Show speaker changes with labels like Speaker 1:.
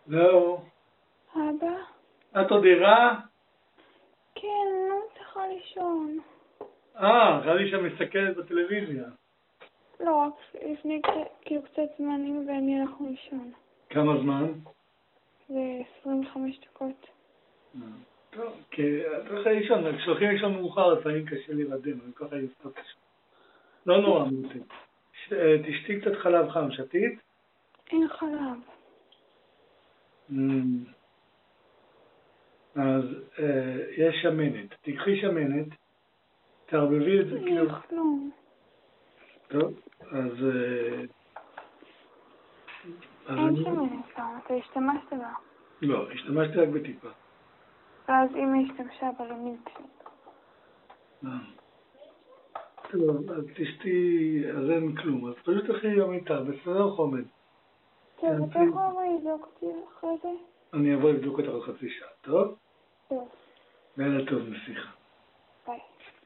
Speaker 1: לא.
Speaker 2: אבא?
Speaker 1: את עוד ערה?
Speaker 2: כן, אני לא צריכה לישון.
Speaker 1: חשבתי שאת מסתכלת בטלוויזיה.
Speaker 2: לא, רק לפני כאילו קצת זמנים ואני הלכנו לישון.
Speaker 1: כמה זמן?
Speaker 2: זה 25 דקות.
Speaker 1: טוב, כי את הולכת לישון, כשהולכים לישון מאוחר לפעמים קשה להירדם, אני ככה אסתות לישון. לא נורא מותי. תשתי קצת חלב חם, שתית?
Speaker 2: אין חלב.
Speaker 1: אז יש שמנת. תקחי שמנת, תערבבי את זה כאילו...
Speaker 2: אין כלום.
Speaker 1: טוב, אז...
Speaker 2: אין שמנת, למה? אתה השתמשת בה.
Speaker 1: לא, השתמשתי רק בטיפה.
Speaker 2: ואז אמא השתמשה בה למילקשייק.
Speaker 1: טוב, אז תשתי, אז אין כלום. אז פשוט תלכי למיטה, בסדר חומד.
Speaker 2: טוב, אתה יכול לבדוק אותי אחרי זה?
Speaker 1: אני אבוא לבדוק אותך עוד חצי שעה, טוב?
Speaker 2: טוב.
Speaker 1: לילה טוב, נסיכה.
Speaker 2: ביי.